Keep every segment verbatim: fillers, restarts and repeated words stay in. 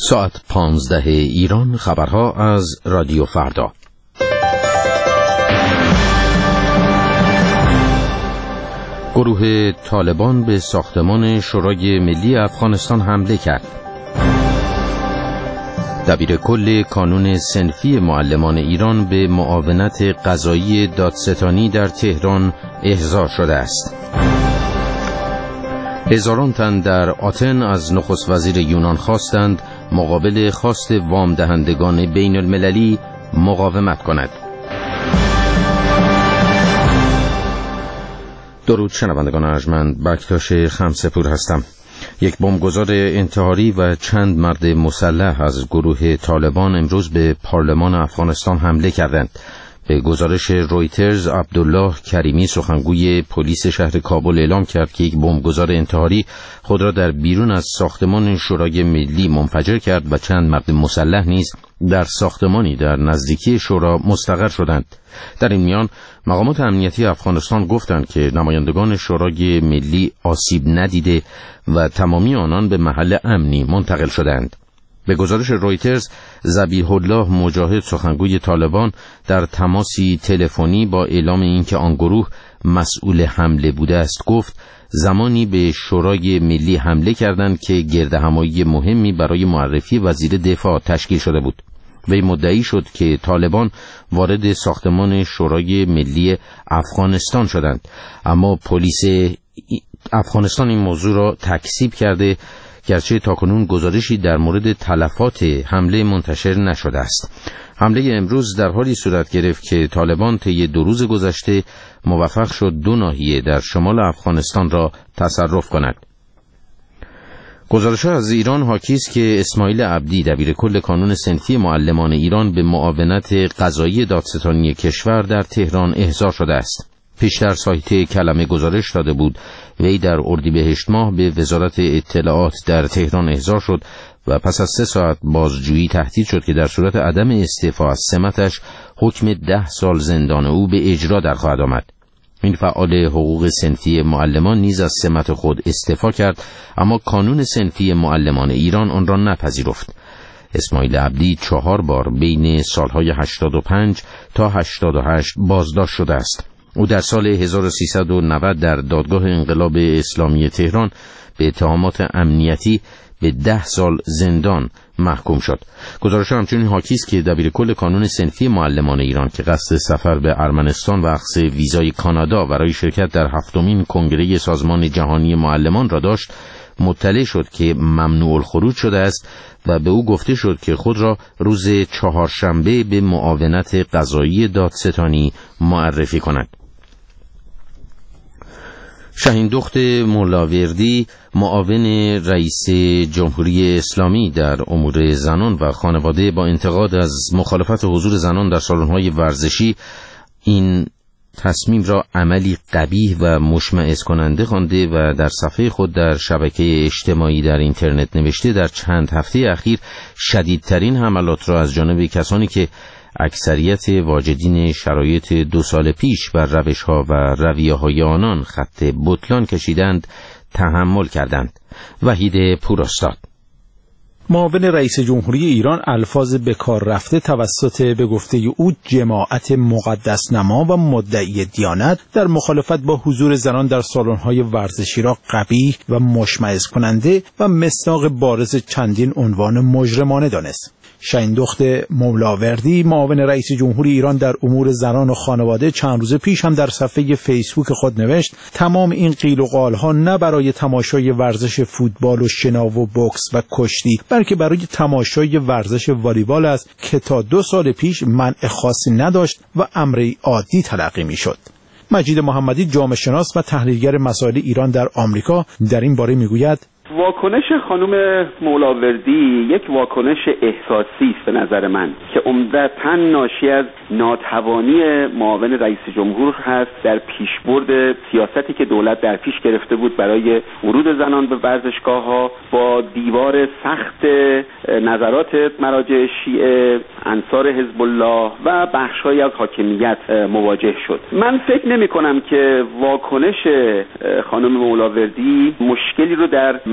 ساعت پانزده ایران، خبرها از رادیو فردا. گروه طالبان به ساختمان شورای ملی افغانستان حمله کرد. دبیر کل کانون صنفی معلمان ایران به معاونت قضایی دادستانی در تهران احضار شده است. هزاران تن در آتن از نخست وزیر یونان خواستند مقابل خواست وام دهندگان بین المللی مقاومت کند. درود شنوندگان ارجمند، بکتاش خمسپور هستم. یک بمبگذار انتحاری و چند مرد مسلح از گروه طالبان امروز به پارلمان افغانستان حمله کردند. به گزارش رویترز، عبدالله کریمی سخنگوی پلیس شهر کابل اعلام کرد که یک بمبگذار انتحاری خود را در بیرون از ساختمان شورای ملی منفجر کرد و چند مرد مسلح نیز در ساختمانی در نزدیکی شورا مستقر شدند. در این میان مقامات امنیتی افغانستان گفتند که نمایندگان شورای ملی آسیب ندیده و تمامی آنان به محل امنی منتقل شدند. به گزارش رویترز، ذبیح الله مجاهد سخنگوی طالبان در تماسی تلفنی با اعلام اینکه آن گروه مسئول حمله بوده است گفت زمانی به شورای ملی حمله کردند که گردهمایی مهمی برای معرفی وزیر دفاع تشکیل شده بود. وی مدعی شد که طالبان وارد ساختمان شورای ملی افغانستان شدند، اما پلیس افغانستان این موضوع را تکذیب کرده، گرچه تاکنون گزارشی در مورد تلفات حمله منتشر نشده است. حمله امروز در حالی صورت گرفت که طالبان طی دو روز گذشته موفق شد دو ناحیه در شمال افغانستان را تصرف کند. گزارش‌ها از ایران حاکی است که اسماعیل عبدی دبیر کل کانون صنفی معلمان ایران به معاونت قضایی دادستانی کشور در تهران احضار شده است. پیشتر سایت کلمه گزارش داده بود وی در اردیبهشت ماه به وزارت اطلاعات در تهران احضار شد و پس از سه ساعت بازجویی تهدید شد که در صورت عدم استعفا از سمتش حکم ده سال زندان او به اجرا در خواهد آمد. این فعال حقوق صنفی معلمان نیز از سمت خود استعفا کرد، اما کانون صنفی معلمان ایران آن را نپذیرفت. اسماعیل عبدی چهار بار بین سالهای هشتاد و پنج تا هشتاد و هشت بازداشت شده است. او در سال هزار و سیصد و نود در دادگاه انقلاب اسلامی تهران به اتهامات امنیتی به ده سال زندان محکوم شد. گزارش همچنین حاکی است که دبیر کل کانون صنفی معلمان ایران که قصد سفر به ارمنستان و اخذ ویزای کانادا برای شرکت در هفتمین کنگره سازمان جهانی معلمان را داشت، مطلع شد که ممنوع الخروج شده است و به او گفته شد که خود را روز چهارشنبه به معاونت قضایی دادستانی معرفی کند. شاهین دخت مولاوردی، معاون رئیس جمهوری اسلامی در امور زنان و خانواده، با انتقاد از مخالفت حضور زنان در سالن‌های ورزشی این تصمیم را عملی قبیح و مشمئز کننده خوانده و در صفحه خود در شبکه اجتماعی در اینترنت نوشته در چند هفته اخیر شدیدترین حملات را از جانب کسانی که اکثریت واجدین شرایط دو سال پیش بر روش‌ها و رویه‌های آنان خط بطلان کشیدند تحمل کردند. وحید پوراستاد، معاون رئیس جمهوری ایران، الفاظ به کار رفته توسط به گفته او جماعت مقدس نما و مدعی دیانت در مخالفت با حضور زنان در سالن‌های ورزشی را قبیح و مشمئز کننده و مصداق بارز چندین عنوان مجرمانه دانست. شاهین دخت مولاوردی، معاون رئیس جمهوری ایران در امور زنان و خانواده، چند روز پیش هم در صفحه فیسبوک خود نوشت تمام این قیل و قال‌ها نه برای تماشای ورزش فوتبال و شنا و بوکس و کشتی، بلکه برای تماشای ورزش والیبال است که تا دو سال پیش منع خاصی نداشت و امری عادی تلقی می‌شد. مجید محمدی، جامعه شناس و تحلیلگر مسائل ایران در آمریکا، در این باره میگوید واکنش خانم مولاوردی یک واکنش احساسی است به نظر من که عمدتاً ناشی از ناتوانی معاون رئیس جمهور هست در پیشبرد سیاستی که دولت در پیش گرفته بود برای ورود زنان به ورزشگاه‌ها. با دیوار سخت نظرات مراجع شیعه، انصار حزب الله و بخش‌هایی از حاکمیت مواجه شد. من فکر نمی‌کنم که واکنش خانم مولاوردی مشکلی رو در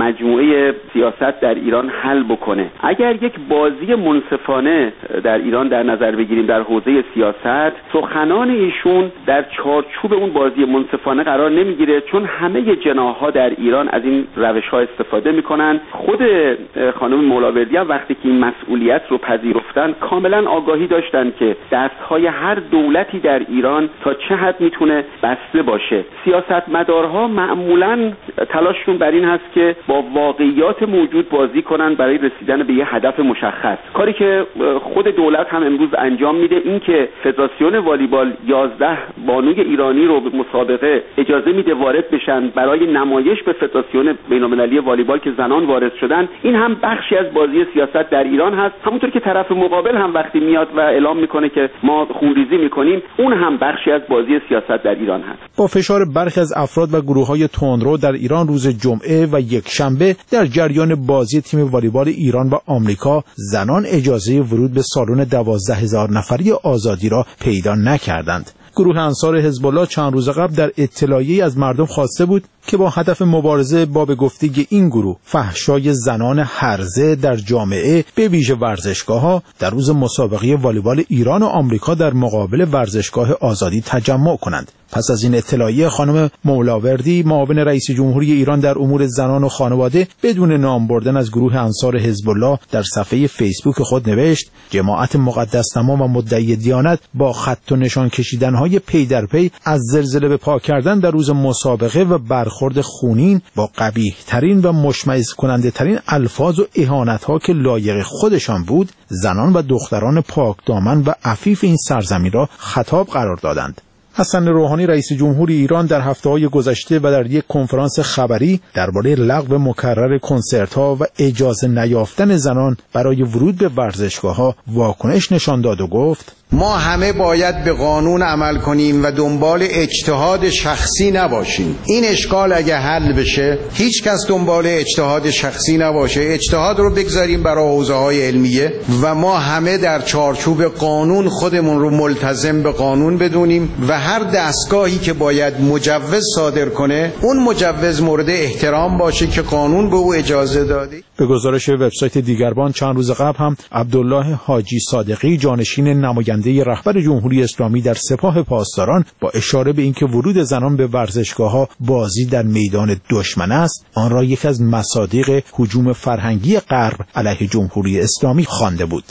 مجموعه سیاست در ایران حل بکنه. اگر یک بازی منصفانه در ایران در نظر بگیریم در حوزه سیاست، سخنان ایشون در چارچوب اون بازی منصفانه قرار نمیگیره، چون همه جناح‌ها در ایران از این روش‌ها استفاده میکنن. خود خانم مولاوردی هم وقتی که این مسئولیت رو پذیرفتن کاملا آگاهی داشتن که دستهای هر دولتی در ایران تا چه حد میتونه بسته باشه. سیاستمدارها معمولا تلاششون بر این هست که با واقعیات موجود بازی کنن برای رسیدن به یه هدف مشخص. کاری که خود دولت هم امروز انجام میده این که فدراسیون والیبال یازده بانوی ایرانی رو به مسابقه اجازه میده وارد بشن برای نمایش به فدراسیون بین‌المللی والیبال که زنان وارد شدن. این هم بخشی از بازی سیاست در ایران هست. همونطور که طرف مقابل هم وقتی میاد و اعلام میکنه که ما خونریزی میکنیم، اون هم بخشی از بازی سیاست در ایران هست. با فشار برخی از افراد و گروه‌های تندرو در ایران روز جمعه و یکشنبه در جریان بازی تیم والیبال ایران و آمریکا، زنان اجازه ورود به سالن دوازده هزار نفری آزادی را پیدا نکردند. گروه انصار حزب الله چند روز قبل در اطلاعیه‌ای از مردم خواسته بود که با هدف مبارزه با به گفته این گروه فحشای زنان هرزه در جامعه به ویژه ورزشگاه‌ها در روز مسابقه والیبال ایران و آمریکا در مقابل ورزشگاه آزادی تجمع کنند. پس از این اطلاعیه خانم مولاوردی معاون رئیس جمهوری ایران در امور زنان و خانواده بدون نام بردن از گروه انصار حزب الله در صفحه فیسبوک خود نوشت: جماعت مقدس‌نما و مدعی دیانت با خط و نشان کشیدن‌های پی در پی از زلزله به پا کردن در روز مسابقه و برخورد خونین با قبیح‌ترین و مشمئز کننده ترین الفاظ و اهانت‌ها که لایق خودشان بود، زنان و دختران پاک دامن و عفیف این سرزمین را خطاب قرار دادند. حسن روحانی رئیس جمهوری ایران در هفته‌های گذشته و در یک کنفرانس خبری درباره لغو مکرر کنسرت‌ها و اجازه نیافتن زنان برای ورود به ورزشگاه‌ها واکنش نشان داد و گفت: ما همه باید به قانون عمل کنیم و دنبال اجتهاد شخصی نباشیم. این اشکال اگه حل بشه، هیچ کس دنبال اجتهاد شخصی نباشه، اجتهاد رو بگذاریم برای حوزه‌های علمیه و ما همه در چارچوب قانون خودمون رو ملتزم به قانون بدونیم و هر دستگاهی که باید مجوز صادر کنه، اون مجوز مورد احترام باشه که قانون به او اجازه داده. به گزارش وبسایت دیگربان چند روز قبل هم عبدالله حاجی صادقی جانشین نماینده رهبر جمهوری اسلامی در سپاه پاسداران با اشاره به اینکه ورود زنان به ورزشگاه‌ها بازی در میدان دشمن است، آن را یک از مصادیق هجوم فرهنگی غرب علیه جمهوری اسلامی خوانده بود.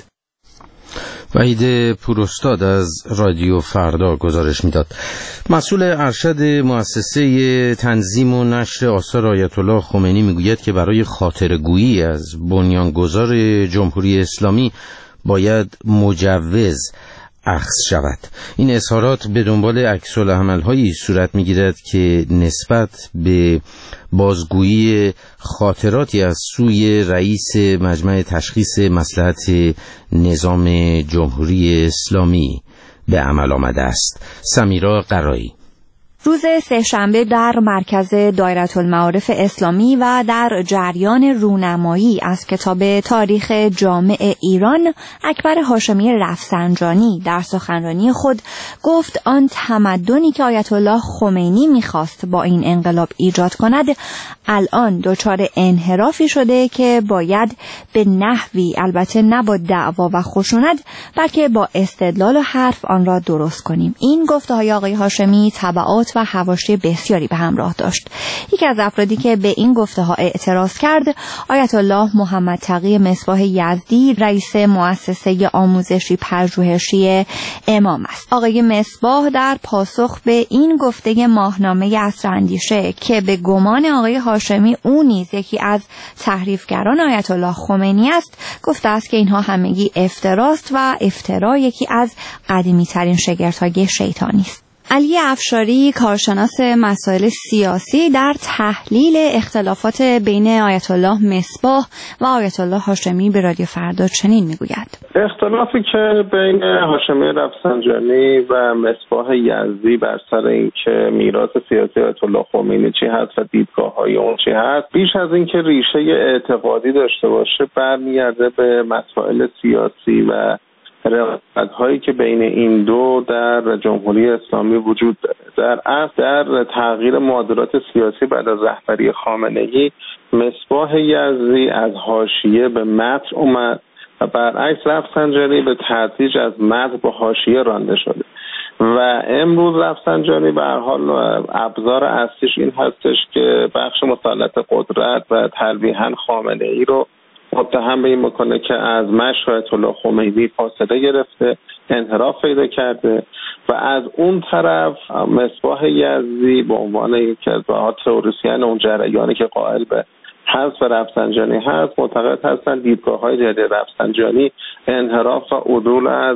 وحید پوراستاد از رادیو فردا گزارش میداد. مسئول ارشد مؤسسه تنظیم و نشر آثار آیت الله خمینی میگوید که برای خاطرگویی از بنیانگذار جمهوری اسلامی باید مجوز اخذ شود. این اظهارات به دنبال عکس‌العمل‌هایی صورت می‌گیرد که نسبت به بازگویی خاطراتی از سوی رئیس مجمع تشخیص مصلحت نظام جمهوری اسلامی به عمل آمده است. سمیرا قرایی. روز سه‌شنبه در مرکز دایرةالمعارف اسلامی و در جریان رونمایی از کتاب تاریخ جامع ایران، اکبر هاشمی رفسنجانی در سخنرانی خود گفت آن تمدنی که آیت الله خمینی می‌خواست با این انقلاب ایجاد کند الان دچار انحرافی شده که باید به نحوی، البته نه با دعوا و خشونت، بلکه با استدلال و حرف آن را درست کنیم. این گفته‌های آقای هاشمی تبعات و حواشی بسیاری به همراه داشت. یکی از افرادی که به این گفته‌ها اعتراض کرد آیت الله محمد تقی مصباح یزدی، رئیس مؤسسه آموزشی پژوهشی امام است. آقای مصباح در پاسخ به این گفته ماهنامه عصراندیشه که به گمان آقای هاشمی او نیز یکی از تحریفگران آیت الله خمینی است، گفته است که اینها همگی افتراست و افترا یکی از قدیمی ترین شگردهای شیطانی است. علی افشاری، کارشناس مسائل سیاسی، در تحلیل اختلافات بین آیت الله مصباح و آیت الله هاشمی به رادیو فردا چنین میگوید: اختلافی که بین هاشمی رفسنجانی و مصباح یزدی بر سر اینکه میراث سیاسی آیت الله خمینی چی هست و دیدگاه‌های اون چی هست، بیش از اینکه ریشه اعتقادی داشته باشه برمیگرده به مسائل سیاسی و رقابت‌هایی که بین این دو در جمهوری اسلامی وجود داره. در اصل در تغییر معادلات سیاسی بعد از رهبری خامنه‌ای مصباح یزدی از حاشیه به متن اومد و برعکس رفسنجانی به تدریج از متن به حاشیه رانده شده و امروز رفسنجانی به هر حال ابزار اصلیش این هستش که بخش مسلط قدرت و تلویحاً خامنه ای رو متهم به این بکنه که از مشی آیت الله خمینی فاصله گرفته، انحراف پیدا کرده و از اون طرف مصباح یزدی به عنوان یکی از تئوریسین اون جریانی که قائل به حذف رفسنجانی هست معتقد هستند دیدگاه‌های جدید رفسنجانی انحراف و عدول از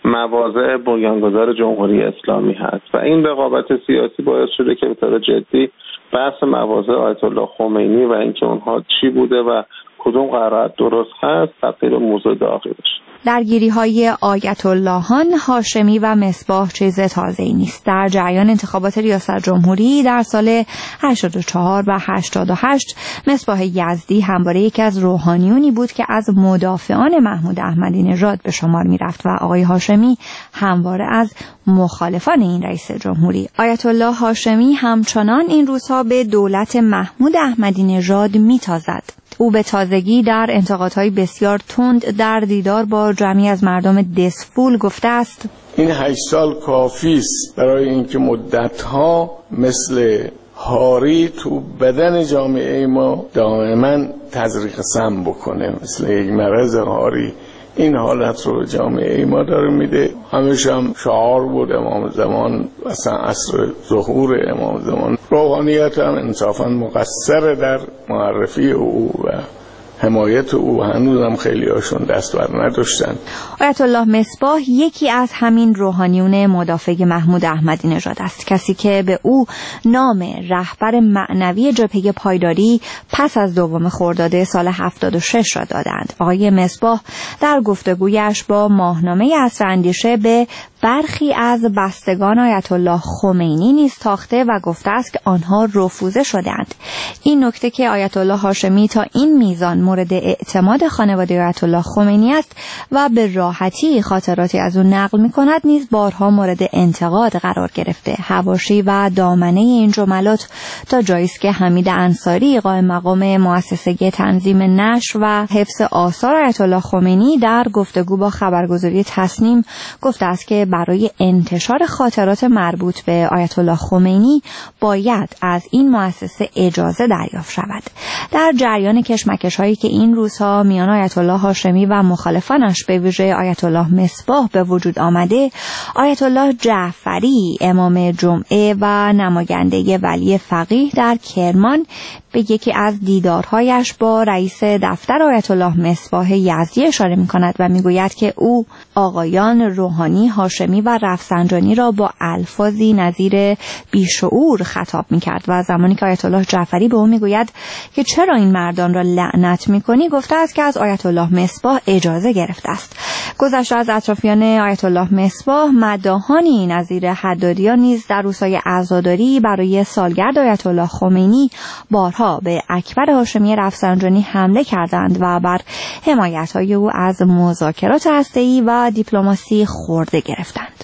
مواضع بنیانگذار جمهوری اسلامی هست و این رقابت سیاسی باعث شده که به طور جدی بحث مواضع آیت الله خمینی و اینکه اونها چی بوده و کدوم قرائت درست هست تبدیل موضوع داغی بشه. درگیری‌های آیت اللهان، هاشمی و مصباح چیز تازه‌ای نیست. در جریان انتخابات ریاست جمهوری در سال هشتاد و چهار و هشتاد و هشت مصباح یزدی همواره یکی از روحانیونی بود که از مدافعان محمود احمدی نژاد به شمار می‌رفت و آقای هاشمی همواره از مخالفان این رئیس جمهوری. آیت الله هاشمی همچنان این روزها به دولت محمود احمدی نژاد می‌تازد. او به تازگی در انتقادهای بسیار تند در دیدار با جمعی از مردم دسفول گفته است: این هشت سال کافی است برای اینکه مدتها مثل هاری تو بدن جامعه ما دائما تزریق سم بکنه، مثل یک مرض هاری این حالت رو جامعه ما داره میده. همیشه هم شعار بود امام زمان، اصلا عصر ظهور امام زمان. روحانیت هم انصافا مقصر در معرفی او و حمایت او، هنوز هم خیلی هاشون دست بر نداشتن. آیت الله مصباح یکی از همین روحانیون مدافع محمود احمدی نژاد است، کسی که به او نام رهبر معنوی جبهه پایداری پس از دوم خرداد سال هفتاد و شش را دادند. آقای مصباح در گفتگویش با ماهنامه عصراندیشه به برخی از بستگان آیت الله خمینی نیز تاخته و گفته است که آنها رفوزه شدند. این نکته که آیت الله هاشمی تا این میزان مورد اعتماد خانواده آیت الله خمینی است و به راحتی خاطراتی از او نقل می‌کند نیز بارها مورد انتقاد قرار گرفته. حواشی و دامنه این جملات تا جایی است که حمید انصاری قائم مقام مؤسسه تنظیم نشر و حفظ آثار آیت الله خمینی در گفتگو با خبرگزاری تصنیم گفته است که برای انتشار خاطرات مربوط به آیت الله خمینی باید از این مؤسسه اجازه دریافت شود. در جریان کشمکش‌هایی که این روزها میان آیت الله هاشمی و مخالفانش به ویژه آیت الله مصباح به وجود آمده، آیت الله جعفری امام جمعه و نماینده ولی فقیه در کرمان به یکی از دیدارهایش با رئیس دفتر آیت الله مصباح یزدی اشاره می‌کند و می‌گوید که او آقایان روحانی، هاشمی و رفسنجانی را با الفاظی نظیر بیشعور خطاب می‌کرد و زمانی که آیت الله جعفری به او می‌گوید که چرا این مردان را لعنت می‌کنی، گفته است که از آیت الله مصباح اجازه گرفته است. گذشته از اطرافیان آیت الله مصباح، مداحانی نظیر حدادیان نیز در روزهای عزاداری برای سالگرد آیت الله خمینی بارها به اکبر هاشمی رفسنجانی حمله کردند و بر حمایت‌های او از مذاکرات هسته‌ای و دیپلماسی خورده گرفتند.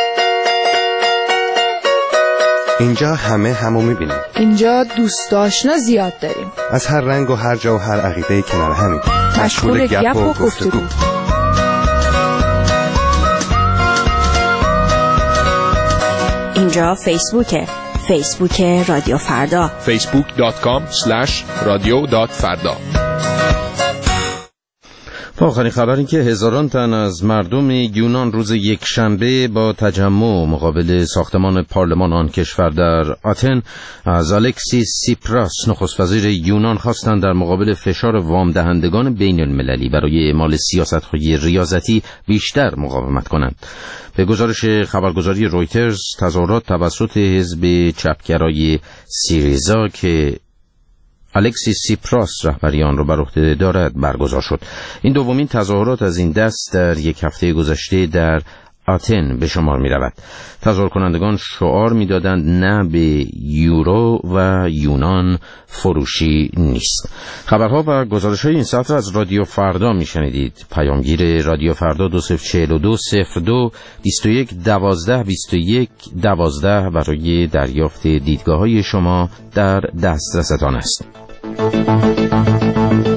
اینجا همه همو می‌بینیم. اینجا دوست آشنا زیاد داریم. از هر رنگ و هر جا و هر عقیده‌ای کنار همیم. مشغول گپ و گفتگو. اینجا فیسبوکه. فیسبوک رادیو فردا. فیسبوک دات کام اسلش رادیو دات فردا. و آخرین خبر این که هزاران تن از مردم یونان روز یک شنبه با تجمع مقابل ساختمان پارلمان آن کشور در آتن از الکسیس سیپراس نخست وزیر یونان خواستند در مقابل فشار وام دهندگان بین المللی برای اعمال سیاست‌های ریاضتی بیشتر مقاومت کنند. به گزارش خبرگزاری رویترز، تظاهرات توسط حزب چپگرای سیریزا که الکسیس سیپراس رهبری آن را بر عهده دارد برگزار شد. این دومین تظاهرات از این دست در یک هفته گذشته در آتن به شمار می رود. تظاهر کنندگان شعار می دادند نه به یورو و یونان فروشی نیست. خبرها و گزارش های این ساعت را از رادیو فردا می شنیدید. پیامگیر رادیو فردا دو صفر چهل و دو صفر دو بیست و یک دوازده بیست و یک دوازده برای دریافت دیدگاه های شما در دسترستان است. شما.